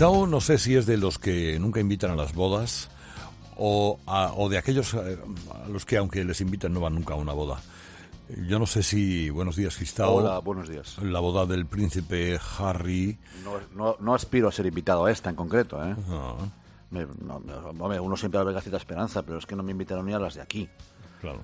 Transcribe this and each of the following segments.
Guistao no sé si es de los que nunca invitan a las bodas o de aquellos a los que aunque les invitan no van nunca a una boda. Yo no sé si... Buenos días, Guistao. Hola, buenos días. La boda del príncipe Harry... No aspiro a ser invitado a esta en concreto, ¿eh? No. Uno siempre alberga cierta esperanza, pero es que no me invitaron ni a las de aquí. Claro.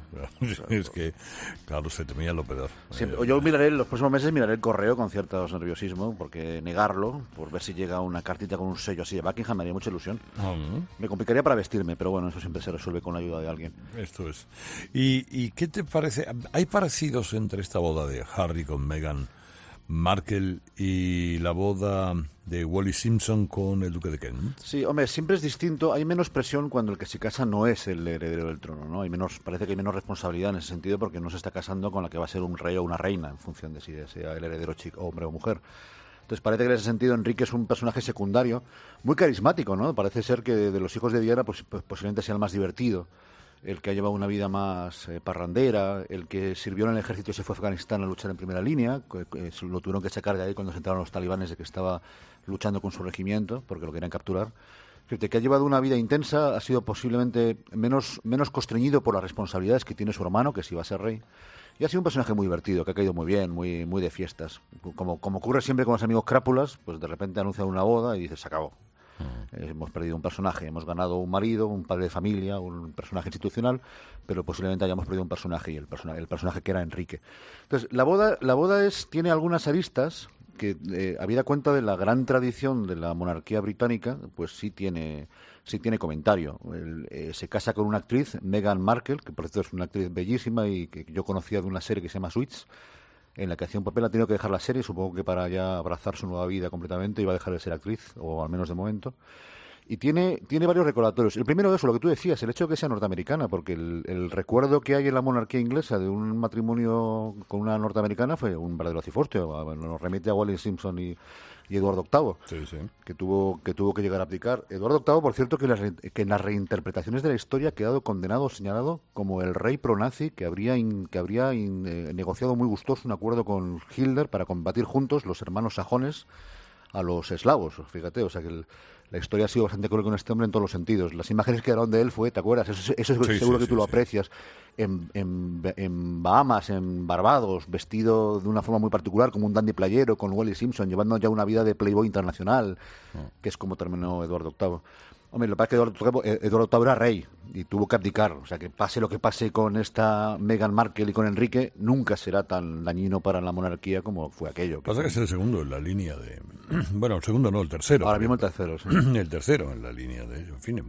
Es que, claro, se temía lo peor. Yo los próximos meses miraré el correo con cierto nerviosismo, porque negarlo, por ver si llega una cartita con un sello así de Buckingham, me haría mucha ilusión. Me complicaría para vestirme, pero bueno, eso siempre se resuelve con la ayuda de alguien. Esto es. ¿Y qué te parece? ¿Hay parecidos entre esta boda de Harry con Meghan Markle y la boda de Wallis Simpson con el duque de Kent? Sí, hombre, siempre es distinto. Hay menos presión cuando el que se casa no es el heredero del trono, ¿no? Parece que hay menos responsabilidad en ese sentido porque no se está casando con la que va a ser un rey o una reina en función de si sea el heredero chico, hombre o mujer. Entonces parece que en ese sentido Enrique es un personaje secundario muy carismático, ¿no? Parece ser que de los hijos de Diana pues posiblemente sea el más divertido, el que ha llevado una vida más parrandera, el que sirvió en el ejército y se fue a Afganistán a luchar en primera línea, lo tuvieron que sacar de ahí cuando se enteraron los talibanes de que estaba luchando con su regimiento, porque lo querían capturar. Que ha llevado una vida intensa, ha sido posiblemente menos constreñido por las responsabilidades que tiene su hermano, que sí va a ser rey, y ha sido un personaje muy divertido, que ha caído muy bien, muy de fiestas. Como ocurre siempre con los amigos crápulas, pues de repente anuncian una boda y dices, se acabó. Hemos perdido un personaje, hemos ganado un marido, un padre de familia, un personaje institucional, pero posiblemente hayamos perdido un personaje, y el personaje que era Enrique. Entonces, la boda tiene algunas aristas que, habida cuenta de la gran tradición de la monarquía británica, pues sí tiene comentario. Se casa con una actriz, Meghan Markle, que por cierto es una actriz bellísima y que yo conocía de una serie que se llama Suits, en la que hacía un papel. Ha tenido que dejar la serie, supongo que para ya abrazar su nueva vida completamente, iba a dejar de ser actriz, o al menos de momento. Y tiene varios recordatorios. El primero de eso, lo que tú decías, el hecho de que sea norteamericana, porque el recuerdo que hay en la monarquía inglesa de un matrimonio con una norteamericana fue un verdadero ciforcio. Nos remite a Wallis Simpson y Eduardo VIII, Sí. que tuvo que llegar a abdicar. Eduardo VIII, por cierto, que en las reinterpretaciones de la historia ha quedado condenado o señalado como el rey pronazi que habría negociado muy gustoso un acuerdo con Hitler para combatir juntos los hermanos sajones a los eslavos. Fíjate, o sea que la historia ha sido bastante cruel con este hombre en todos los sentidos. Las imágenes que quedaron de él ¿te acuerdas? Eso seguro que tú lo aprecias. En Bahamas, en Barbados, vestido de una forma muy particular, como un dandy playero, con Wallis Simpson, llevando ya una vida de playboy internacional, que es como terminó Eduardo VIII. Hombre, lo que pasa es que Eduardo VIII era rey y tuvo que abdicar. O sea, que pase lo que pase con esta Meghan Markle y con Enrique, nunca será tan dañino para la monarquía como fue aquello. Pasa que es el segundo en la línea de... Bueno, el segundo no, el tercero. Ahora mismo el tercero, sí. El tercero en la línea de... En fin,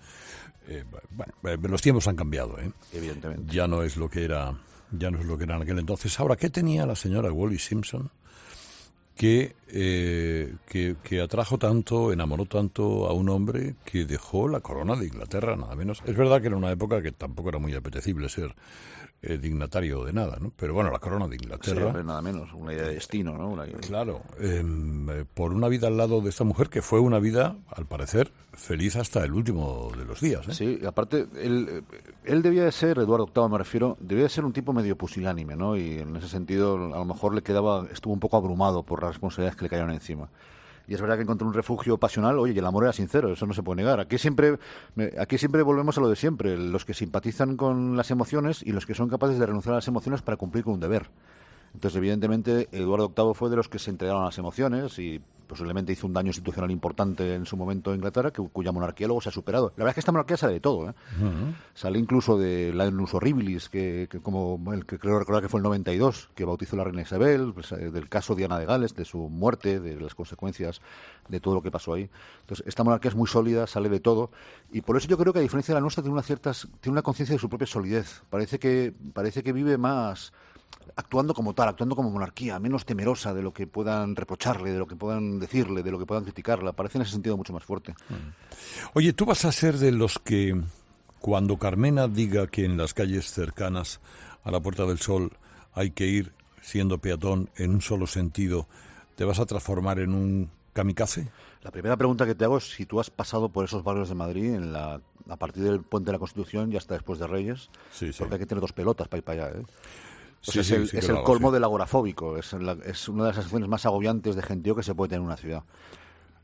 los tiempos han cambiado, ¿eh? Evidentemente. Ya no es lo que era en aquel entonces. Ahora, ¿qué tenía la señora Wallis Simpson que atrajo tanto, enamoró tanto a un hombre que dejó la corona de Inglaterra, nada menos? Es verdad que era una época que tampoco era muy apetecible ser dignatario de nada, ¿no? Pero bueno, la corona de Inglaterra... Sí, nada menos, una idea de destino, ¿no? Claro, por una vida al lado de esta mujer, que fue una vida, al parecer, feliz hasta el último de los días, ¿eh? Sí, aparte, él debía de ser, Eduardo VIII me refiero, debía de ser un tipo medio pusilánime, ¿no? Y en ese sentido, a lo mejor estuvo un poco abrumado por las responsabilidades que le cayeron encima. Y es verdad que encontró un refugio pasional, oye, y el amor era sincero, eso no se puede negar. Aquí siempre volvemos a lo de siempre, los que simpatizan con las emociones y los que son capaces de renunciar a las emociones para cumplir con un deber. Entonces, evidentemente, Eduardo VIII fue de los que se entregaron a las emociones y posiblemente hizo un daño institucional importante en su momento en Inglaterra, cuya monarquía luego se ha superado. La verdad es que esta monarquía sale de todo, ¿eh? Sale incluso de Laenus Horribilis, como el que creo recordar que fue el 92, que bautizó la reina Isabel, pues, del caso de Diana de Gales, de su muerte, de las consecuencias de todo lo que pasó ahí. Entonces, esta monarquía es muy sólida, sale de todo, y por eso yo creo que, a diferencia de la nuestra, tiene una conciencia de su propia solidez. Parece que vive más actuando como tal, actuando como monarquía, menos temerosa de lo que puedan reprocharle, de lo que puedan decirle, de lo que puedan criticarla. Parece en ese sentido mucho más fuerte. Oye, ¿tú vas a ser de los que, cuando Carmena diga que en las calles cercanas a la Puerta del Sol hay que ir siendo peatón en un solo sentido, te vas a transformar en un kamikaze? La primera pregunta que te hago es si tú has pasado por esos barrios de Madrid a partir del Puente de la Constitución y hasta después de Reyes, sí. Porque hay que tener dos pelotas para ir para allá, ¿eh? Es el colmo del agorafóbico, es una de las sensaciones más agobiantes de gentío que se puede tener en una ciudad.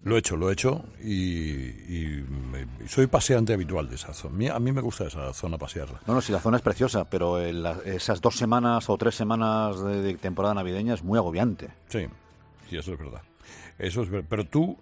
Lo he hecho y soy paseante habitual de esa zona. A mí me gusta esa zona pasearla. No, sí, la zona es preciosa, pero esas 2 semanas o 3 semanas de temporada navideña es muy agobiante. Sí, eso es verdad. Pero tú,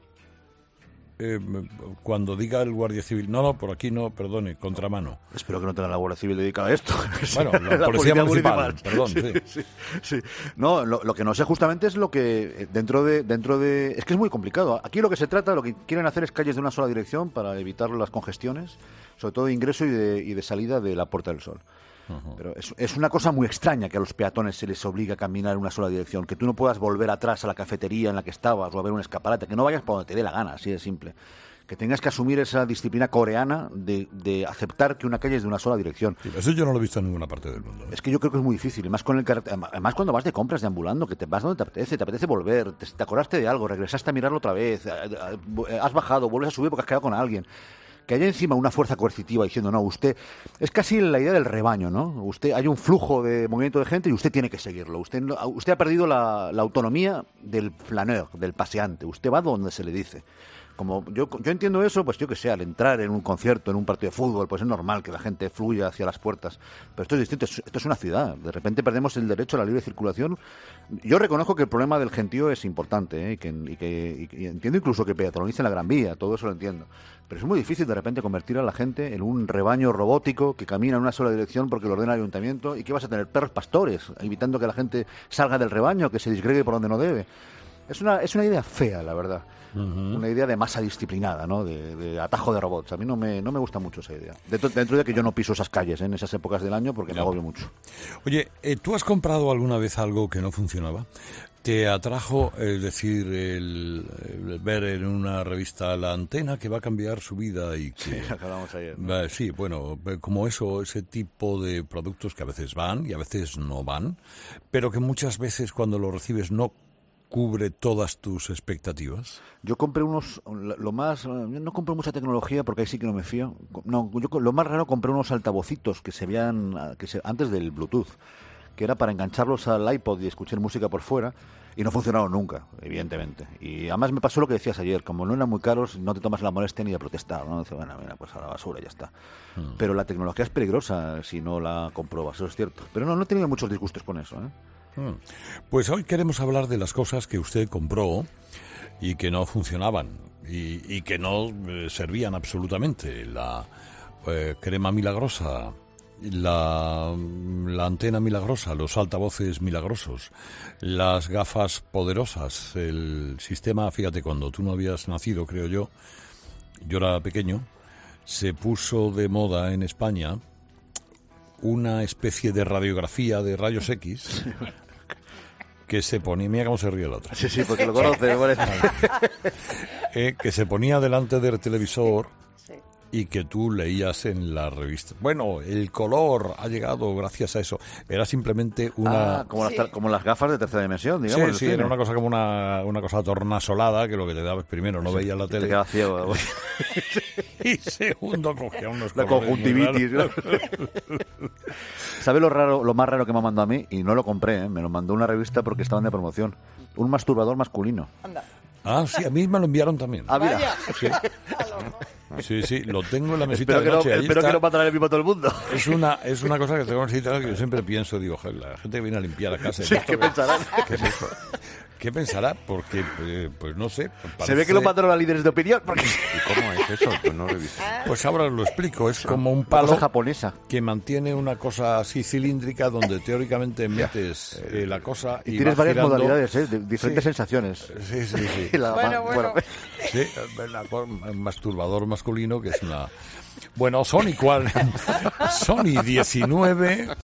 cuando diga el Guardia Civil, no, por aquí no, perdone, contramano. Espero que no tenga la Guardia Civil dedicada a esto. Bueno, la Policía Municipal, perdón. Sí. No, lo que no sé justamente es lo que dentro de... Es que es muy complicado. Aquí lo que se trata, lo que quieren hacer es calles de una sola dirección para evitar las congestiones, sobre todo de ingreso y de salida de la Puerta del Sol. Pero es una cosa muy extraña que a los peatones se les obliga a caminar en una sola dirección, que tú no puedas volver atrás a la cafetería en la que estabas o a ver un escaparate, que no vayas por donde te dé la gana, así de simple. Que tengas que asumir esa disciplina coreana de aceptar que una calle es de una sola dirección. Sí, eso yo no lo he visto en ninguna parte del mundo. Es que yo creo que es muy difícil, además cuando vas de compras, deambulando, que te vas donde te apetece volver, te acordaste de algo, regresaste a mirarlo otra vez, has bajado, vuelves a subir porque has quedado con alguien. Que haya encima una fuerza coercitiva diciendo, no, usted... Es casi la idea del rebaño, ¿no? Hay un flujo de movimiento de gente y usted tiene que seguirlo. Usted ha perdido la autonomía del flaneur, del paseante. Usted va donde se le dice. Como yo entiendo eso, pues yo que sé, al entrar en un concierto, en un partido de fútbol, pues es normal que la gente fluya hacia las puertas. Pero esto es distinto, esto es una ciudad. De repente perdemos el derecho a la libre circulación. Yo reconozco que el problema del gentío es importante, y que entiendo incluso que peatonicen la Gran Vía, todo eso lo entiendo. Pero es muy difícil de repente convertir a la gente en un rebaño robótico que camina en una sola dirección porque lo ordena el ayuntamiento y que vas a tener perros pastores, evitando que la gente salga del rebaño, que se disgregue por donde no debe. Es una idea fea, la verdad. Una idea de masa disciplinada, ¿no? De atajo de robots. A mí no me gusta mucho esa idea. Dentro de que yo no piso esas calles en esas épocas del año porque me agobio mucho. Oye, ¿tú has comprado alguna vez algo que no funcionaba? ¿Te atrajo, es decir, el ver en una revista La Antena que va a cambiar su vida y que... Sí, acabamos ayer, ¿no? Sí, bueno, como ese tipo de productos que a veces van y a veces no van, pero que muchas veces cuando lo recibes no cubre todas tus expectativas? Yo compré no compré mucha tecnología porque ahí sí que no me fío. No, lo más raro, compré unos altavocitos que se veían antes del Bluetooth, que era para engancharlos al iPod y escuchar música por fuera, y no funcionaron nunca, evidentemente. Y además me pasó lo que decías ayer, como no eran muy caros, no te tomas la molestia ni de protestar, ¿no? Dices, bueno, mira, pues a la basura, ya está. Pero la tecnología es peligrosa si no la compruebas, eso es cierto. Pero no he tenido muchos disgustos con eso, ¿eh? Pues hoy queremos hablar de las cosas que usted compró y que no funcionaban y que no servían absolutamente. La crema milagrosa, la antena milagrosa, los altavoces milagrosos, las gafas poderosas, el sistema, fíjate, cuando tú no habías nacido, creo yo era pequeño, se puso de moda en España una especie de radiografía de rayos X que se ponía, mira cómo se ríe la otra. Sí, porque lo conoce. Que se ponía delante del televisor y que tú leías en la revista. Bueno, el color ha llegado gracias a eso. Era simplemente una... como las gafas de tercera dimensión, digamos. Sí, era una cosa como una cosa tornasolada, que lo que te daba primero no veías la tele. Te quedaba ciego. Y segundo cogía unos la conjuntivitis, ¿no? ¿Sabes lo más raro que me ha mandado a mí? Y no lo compré, ¿eh? Me lo mandó una revista porque estaban de promoción. Un masturbador masculino. Anda. Ah, sí, a mí me lo enviaron también. Ah, mira. Sí, lo tengo en la mesita de noche. Espero que no matará el mismo a todo el mundo. Es una cosa que tengo que yo siempre pienso, digo, la gente que viene a limpiar la casa. Sí, ¿qué pensarán? ¿Qué pensará? Porque, pues no sé. Parece... Se ve que lo mandaron a líderes de opinión. Porque... ¿Y cómo es eso? Pues no lo he visto. Pues ahora lo explico. Es como un palo japonesa que mantiene una cosa así cilíndrica donde teoricamente metes la cosa y tienes varias girando. modalidades, de diferentes sensaciones. Sí. Bueno. Sí, un masturbador masculino que es una... Bueno, Sony 19...